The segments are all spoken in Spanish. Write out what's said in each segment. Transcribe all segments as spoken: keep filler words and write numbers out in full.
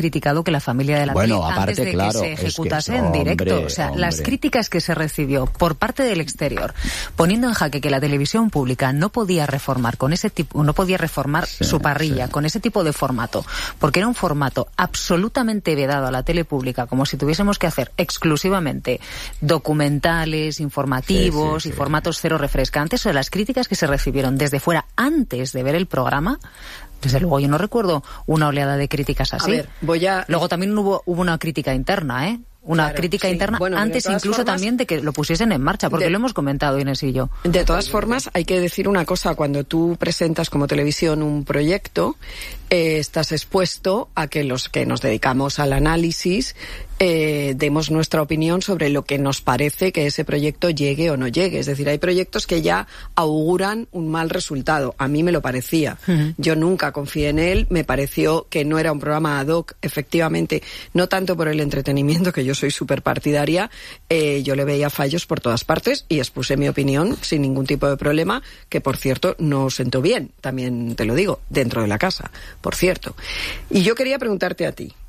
criticado que la familia de la bueno, tele aparte, antes de claro, que se ejecutase es que, en directo. hombre, O sea, hombre. las críticas que se recibió por parte del exterior, poniendo en jaque que la televisión pública no podía reformar con ese tipo, no podía reformar sí, su parrilla sí. con ese tipo de formato, porque era un formato absolutamente vedado a la tele pública, como si tuviésemos que hacer exclusivamente documentales, informativos sí, sí, y sí. formatos cero refrescantes. O sea, las críticas que se recibieron desde fuera antes de ver el programa, desde luego yo no recuerdo una oleada de críticas así. A ver, voy a... Luego también hubo, hubo una crítica interna, ¿eh? Una Claro, crítica sí. interna Bueno, antes incluso formas, también de que lo pusiesen en marcha, porque de, lo hemos comentado Inés y yo. De todas formas, hay que decir una cosa, cuando tú presentas como televisión un proyecto, eh, estás expuesto a que los que nos dedicamos al análisis eh, demos nuestra opinión sobre lo que nos parece que ese proyecto llegue o no llegue. Es decir, hay proyectos que ya auguran un mal resultado. A mí me lo parecía. Uh-huh. Yo nunca confié en él, me pareció que no era un programa ad hoc, efectivamente, no tanto por el entretenimiento, que yo soy súper partidaria, eh, yo le veía fallos por todas partes y expuse mi opinión sin ningún tipo de problema, que por cierto no sentó bien, también te lo digo, dentro de la casa, por cierto. Y yo quería preguntarte a ti,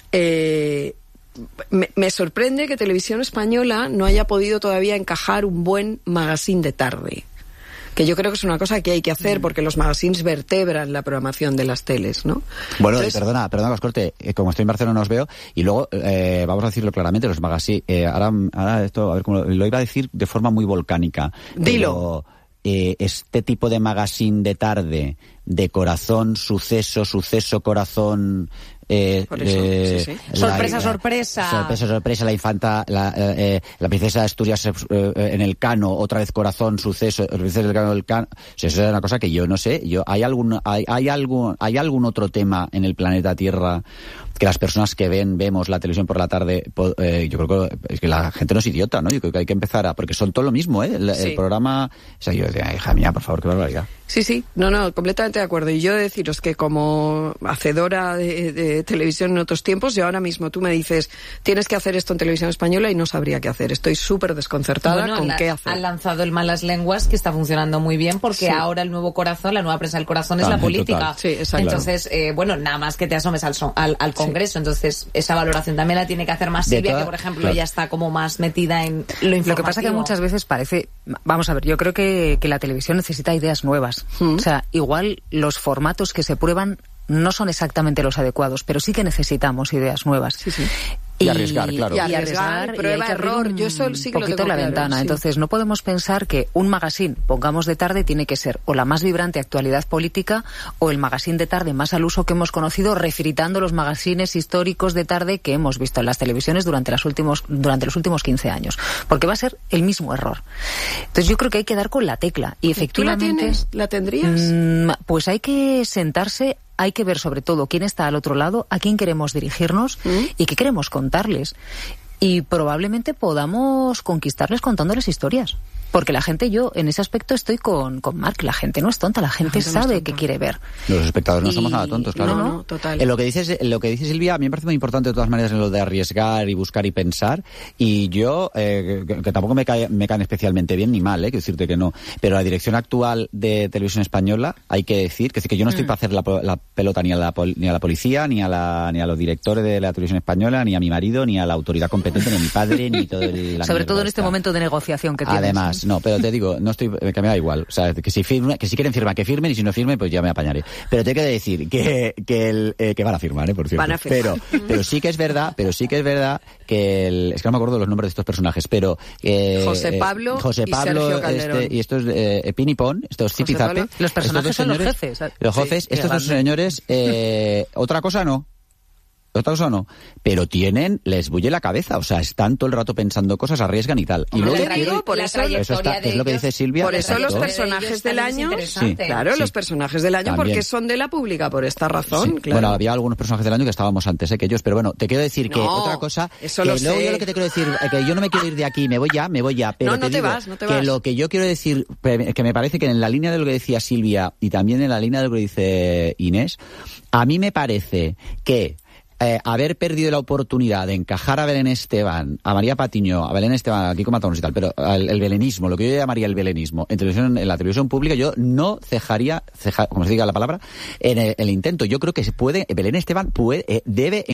eh, me, me sorprende que Televisión Española no haya podido todavía encajar un buen magazine de tarde, que yo creo que es una cosa que hay que hacer porque los magazines vertebran la programación de las teles, ¿no? Bueno, Entonces, perdona, perdona que os corte, eh, como estoy en Barcelona no os veo, y luego, eh, vamos a decirlo claramente, los magazines, eh, ahora, ahora esto, a ver cómo lo, lo iba a decir de forma muy volcánica. Dilo. Pero, eh, este tipo de magazine de tarde, de corazón, suceso, suceso, corazón... Eh, Por eso, eh, sí, sí. la, sorpresa, la, sorpresa. Sorpresa, sorpresa, la infanta, la, eh, la princesa de Asturias eh, en el Cano, otra vez corazón, suceso, la princesa del Cano del Cano. O sea, eso es una cosa que yo no sé. Yo, ¿hay algún, hay, hay algún, hay algún otro tema en el planeta Tierra que las personas que ven, vemos la televisión por la tarde, eh, yo creo que es que la gente no es idiota, ¿no? Yo creo que hay que empezar a, porque son todo lo mismo, ¿eh? El, sí. el programa, o sea, yo decía, hija mía, por favor, qué barbaridad. Sí, sí, no, no, completamente de acuerdo. Y yo deciros que como hacedora de, de televisión en otros tiempos, yo ahora mismo tú me dices, tienes que hacer esto en Televisión Española y no sabría qué hacer. Estoy súper desconcertada bueno, con la, qué hacer. Han lanzado el Malas Lenguas, que está funcionando muy bien, porque sí. ahora el nuevo corazón, la nueva prensa del corazón es También, la política. total. Sí, exacto. Entonces, eh, bueno, nada más que te asomes al, son, al, al Congreso. Sí. Entonces, esa valoración también la tiene que hacer más Silvia, toda, que por ejemplo claro. ya está como más metida en lo informativo. Lo que pasa es que muchas veces parece... Vamos a ver, yo creo que, que la televisión necesita ideas nuevas. ¿Mm? O sea, igual los formatos que se prueban no son exactamente los adecuados, pero sí que necesitamos ideas nuevas. Sí, sí. Y, y arriesgar, claro. Y arriesgar, prueba, error. Yo eso sí que un poquito lo la claro, ventana. sí. Entonces, no podemos pensar que un magazine, pongamos de tarde, tiene que ser o la más vibrante actualidad política o el magazine de tarde más al uso que hemos conocido, refritando los magazines históricos de tarde que hemos visto en las televisiones durante, las últimos, durante los últimos quince años. Porque va a ser el mismo error. Entonces, yo creo que hay que dar con la tecla. Y efectivamente... ¿Tú la tienes? ¿La tendrías? Mmm, pues hay que sentarse... Hay que ver sobre todo quién está al otro lado, a quién queremos dirigirnos ¿Mm? y qué queremos contarles. Y probablemente podamos conquistarles contándoles historias. Porque la gente, yo en ese aspecto estoy con, con Marc, la gente no es tonta, la gente, la gente sabe no qué quiere ver. Los espectadores no y... somos nada tontos, claro. No, no, total. En lo que dices, en lo que dice Silvia, a mí me parece muy importante de todas maneras en lo de arriesgar y buscar y pensar. Y yo, eh, que, que tampoco me, cae, me caen especialmente bien ni mal, eh, quiero decirte que no. Pero la dirección actual de Televisión Española, hay que decir, que, que yo no estoy mm. para hacer la, la pelota ni a la, ni a la policía, ni a, la, ni a los directores de la Televisión Española, ni a mi marido, ni a la autoridad competente, ni a mi padre, ni todo el... La Sobre todo en este momento de negociación que tienes. Además, no, pero te digo, no estoy, que me da igual, o sea, que si firma, que si quieren firmar, que firmen, y si no firmen, pues ya me apañaré. Pero tengo que decir que, que el, eh, que van a firmar, eh, por cierto. Van a firmar. Pero, pero sí que es verdad, pero sí que es verdad que el, es que no me acuerdo de los nombres de estos personajes, pero, eh, José Pablo, eh, José Pablo, y Sergio Calderón. Este, y estos, eh, Pin y Pon, estos Zipizape. Los personajes son señores, los jefes. Los jefes, sí, estos dos señores, eh, otra cosa no. Otra cosa no, pero tienen, les bulle la cabeza, o sea, están todo el rato pensando cosas, arriesgan y tal. Y luego luego, digo, por eso, eso está, que es lo que dice Silvia. Por eso los exacto. personajes del año, sí, claro, sí. los personajes del año, También. Porque son de la pública, por esta razón, sí. claro. Bueno, había algunos personajes del año que estábamos antes eh, que ellos, pero bueno, te quiero decir que no, otra cosa, eso que lo luego sé. yo lo que te quiero decir, que yo no me quiero ir de aquí, me voy ya, me voy ya, pero no, no te, te digo vas, no te que vas. lo que yo quiero decir, que me parece que en la línea de lo que decía Silvia y también en la línea de lo que dice Inés, a mí me parece que Eh, haber perdido la oportunidad de encajar a Belén Esteban, a María Patiño, a Belén Esteban, a Kiko Matamoros y tal, pero el, el belenismo, lo que yo llamaría el belenismo, en televisión, en la televisión pública, yo no cejaría, ceja, como se diga la palabra, en el, el intento. Yo creo que se puede, Belén Esteban puede, eh, debe